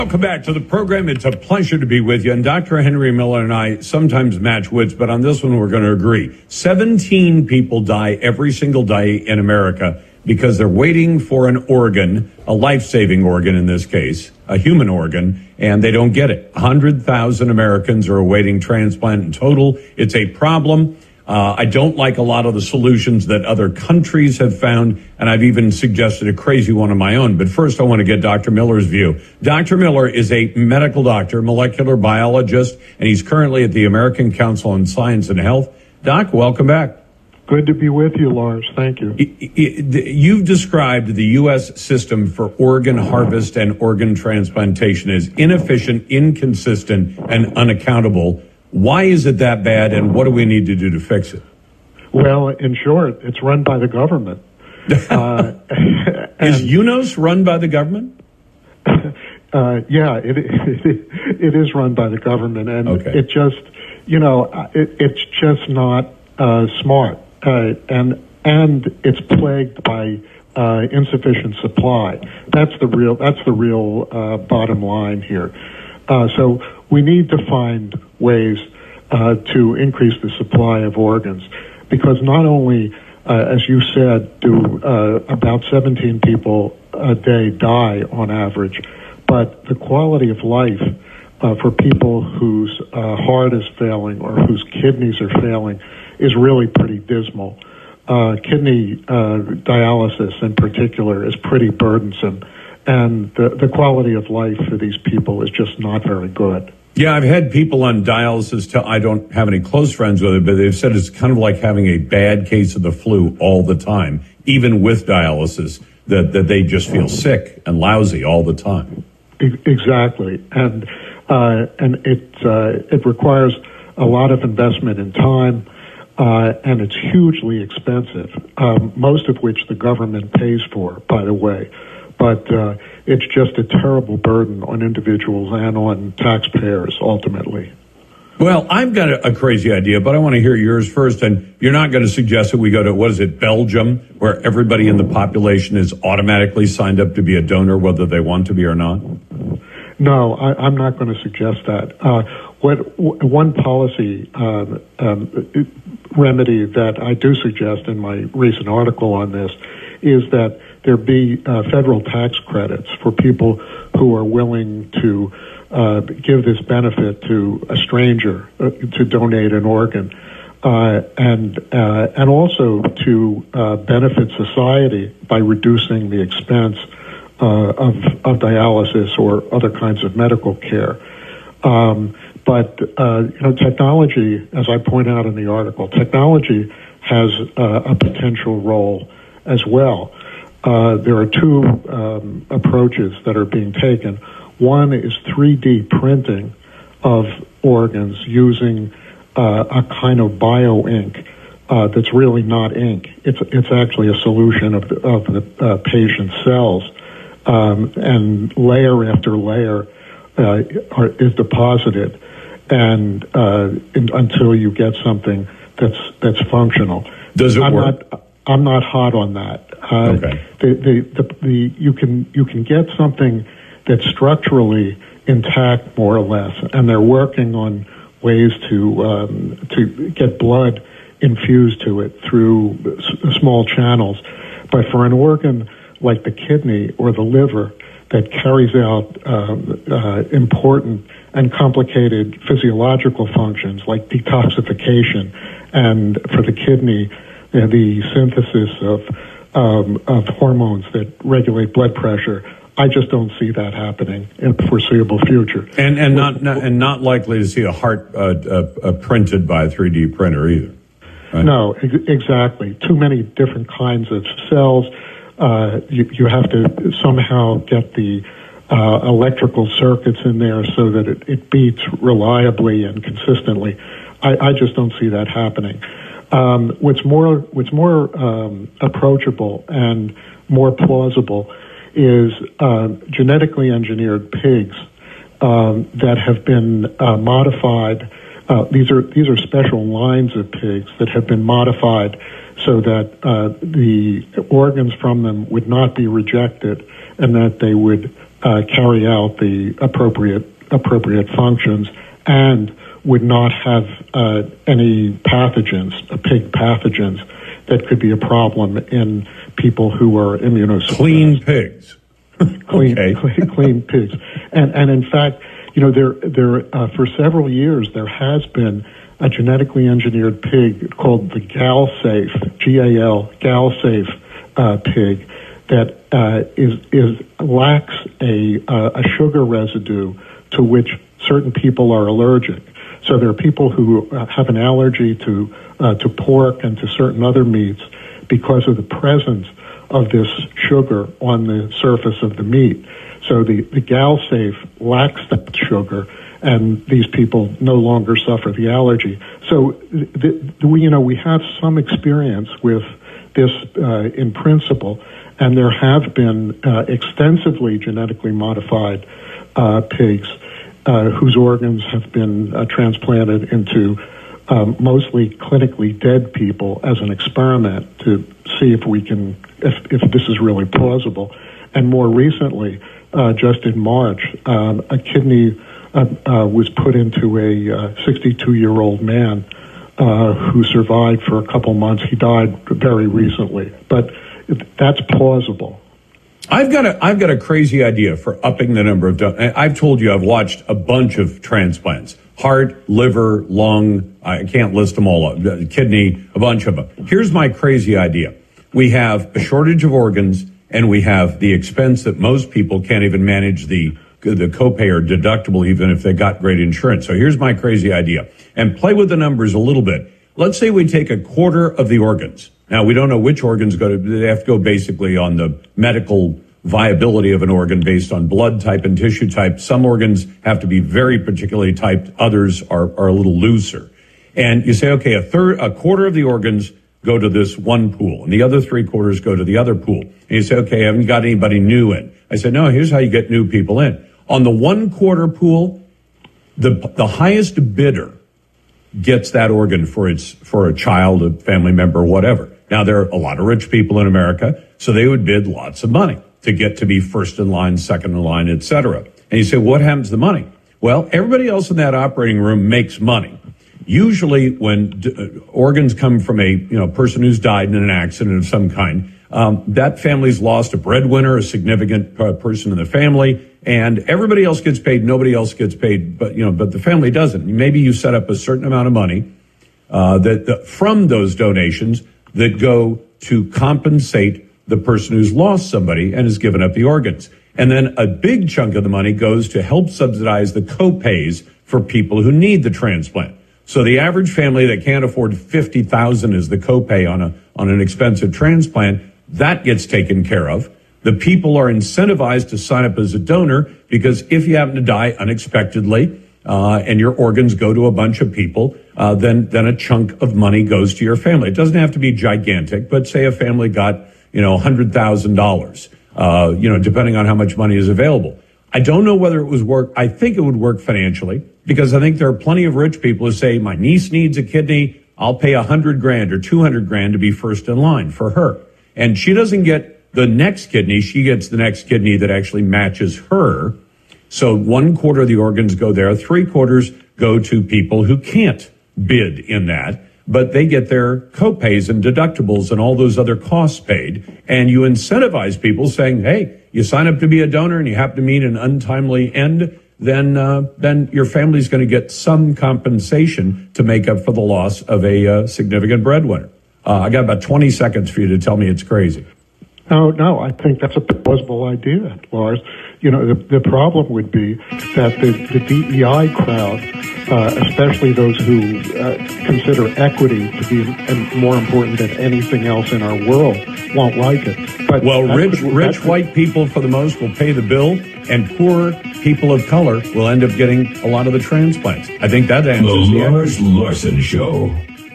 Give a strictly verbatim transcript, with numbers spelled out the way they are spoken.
Welcome back to the program. It's a pleasure to be with you. And Doctor Henry Miller and I sometimes match wits, but on this one, we're going to agree. seventeen people die every single day in America because they're waiting for an organ, a life-saving organ in this case, a human organ, and they don't get it. one hundred thousand Americans are awaiting transplant in total. It's a problem. Uh, I don't like a lot of the solutions that other countries have found, and I've even suggested a crazy one of my own. But first, I want to get Doctor Miller's view. Doctor Miller is a medical doctor, molecular biologist, and he's currently at the American Council on Science and Health. Doc, welcome back. Good to be with you, Lars. Thank you. You've described the U S system for organ harvest and organ transplantation as inefficient, inconsistent, and unaccountable. Why is it that bad, and what do we need to do to fix it? Well, in short, it's run by the government. uh, is UNOS run by the government? Uh, yeah, it, it it is run by the government, and okay. it just, you know, it, it's just not uh, smart, uh, and and it's plagued by uh, insufficient supply. That's the real that's the real uh, bottom line here. Uh, so we need to find ways uh, to increase the supply of organs, because not only, uh, as you said, do uh, about seventeen people a day die on average, but the quality of life uh, for people whose uh, heart is failing or whose kidneys are failing is really pretty dismal. Uh, kidney uh, dialysis in particular is pretty burdensome, and the, the quality of life for these people is just not very good. Yeah, I've had people on dialysis tell, I don't have any close friends with it, but they've said it's kind of like having a bad case of the flu all the time, even with dialysis, that, that they just feel sick and lousy all the time. Exactly. And uh, and it, uh, it requires a lot of investment in time, uh, and it's hugely expensive, um, most of which the government pays for, by the way. But uh, it's just a terrible burden on individuals and on taxpayers, ultimately. Well, I've got a, a crazy idea, but I want to hear yours first. And you're not going to suggest that we go to, what is it, Belgium, where everybody in the population is automatically signed up to be a donor, whether they want to be or not? No, I, I'm not going to suggest that. Uh, what w- one policy um, um, remedy that I do suggest in my recent article on this is that there be uh, federal tax credits for people who are willing to uh, give this benefit to a stranger uh, to donate an organ, uh, and uh, and also to uh, benefit society by reducing the expense uh, of of dialysis or other kinds of medical care. Um, but uh, you know, technology, as I point out in the article, technology has uh, a potential role as well. Uh, there are two um, approaches that are being taken. One is three D printing of organs using uh, a kind of bio-ink uh, that's really not ink. It's it's actually a solution of the, of the uh, patient's cells, um, and layer after layer uh, are, is deposited, and uh, in, until you get something that's that's functional. Does it I'm work? Not, I'm not hot on that. Uh, okay. The, the, the, the, you can you can get something that's structurally intact, more or less, and they're working on ways to um, to get blood infused to it through s- small channels. But for an organ like the kidney or the liver that carries out um, uh, important and complicated physiological functions like detoxification, and for the kidney, uh, the synthesis of um, of hormones that regulate blood pressure, I just don't see that happening in the foreseeable future. And and not, not and not likely to see a heart uh, uh, uh, printed by a three D printer either. Right? No, ex- exactly. Too many different kinds of cells. Uh, you, you have to somehow get the uh, electrical circuits in there so that it, it beats reliably and consistently. I, I just don't see that happening. Um, what's more, what's more um, approachable and more plausible is uh, genetically engineered pigs um, that have been uh, modified. Uh, these are these are special lines of pigs that have been modified so that uh, the organs from them would not be rejected, and that they would uh, carry out the appropriate appropriate functions and would not have uh, any pathogens, uh, pig pathogens, that could be a problem in people who are immunosuppressed. Clean pigs. clean, okay. clean, clean pigs. And and in fact, you know, there there uh, for several years there has been a genetically engineered pig called the GalSafe, G A L, GalSafe uh, pig that uh, is is lacks a uh, a sugar residue to which certain people are allergic. So there are people who uh, have an allergy to uh, to pork and to certain other meats because of the presence of this sugar on the surface of the meat. So the, the GalSafe lacks that sugar, and these people no longer suffer the allergy. So the, the, we, you know, we have some experience with this uh, in principle, and there have been uh, extensively genetically modified uh, pigs uh, whose organs have been uh, transplanted into um, mostly clinically dead people as an experiment to see if we can, if, if this is really plausible. And more recently, uh, just in March, um, a kidney uh, uh, was put into a sixty-two-year-old man uh, who survived for a couple months. He died very recently, but that's plausible. I've got a I've got a crazy idea for upping the number of. Do- I've told you I've watched a bunch of transplants: heart, liver, lung. I can't list them all. Kidney, a bunch of them. Here's my crazy idea: we have a shortage of organs, and we have the expense that most people can't even manage the the copay or deductible, even if they got great insurance. So here's my crazy idea, and play with the numbers a little bit. Let's say we take a quarter of the organs. Now, we don't know which organs go to, they have to go basically on the medical viability of an organ based on blood type and tissue type. Some organs have to be very particularly typed. Others are, are a little looser. And you say, okay, a third, a quarter of the organs go to this one pool and the other three quarters go to the other pool. And you say, okay, I haven't got anybody new in. I said, no, here's how you get new people in. On the one quarter pool, the, the highest bidder gets that organ for its, for a child, a family member, whatever. Now, there are a lot of rich people in America, so they would bid lots of money to get to be first in line, second in line, et cetera. And you say, what happens to the money? Well, everybody else in that operating room makes money. Usually when d- uh, organs come from a, you know, person who's died in an accident of some kind, um, that family's lost a breadwinner, a significant uh, person in the family, and everybody else gets paid, nobody else gets paid, but, you know, but the family doesn't. Maybe you set up a certain amount of money uh, that, that from those donations that go to compensate the person who's lost somebody and has given up the organs. And then a big chunk of the money goes to help subsidize the co-pays for people who need the transplant. So the average family that can't afford fifty thousand dollars as the copay on a on an expensive transplant, that gets taken care of. The people are incentivized to sign up as a donor because if you happen to die unexpectedly, Uh, and your organs go to a bunch of people, uh, then, then a chunk of money goes to your family. It doesn't have to be gigantic, but say a family got, you know, one hundred thousand dollars, uh, you know, depending on how much money is available. I don't know whether it was work. I think it would work financially because I think there are plenty of rich people who say, my niece needs a kidney. I'll pay a hundred grand or two hundred grand to be first in line for her. And she doesn't get the next kidney. She gets the next kidney that actually matches her. So one quarter of the organs go there. Three quarters go to people who can't bid in that, but they get their copays and deductibles and all those other costs paid. And you incentivize people saying, hey, you sign up to be a donor and you happen to meet an untimely end, then uh, then your family's going to get some compensation to make up for the loss of a uh, significant breadwinner. Uh, I got about twenty seconds for you to tell me it's crazy. No, no, I think that's a plausible idea, Lars. You know, the, the problem would be that the, the D E I crowd, uh, especially those who uh, consider equity to be more important than anything else in our world, won't like it. But well, rich, could, rich could, white people, for the most, will pay the bill, and poor people of color will end up getting a lot of the transplants. I think that answers the the Lars Larson Show.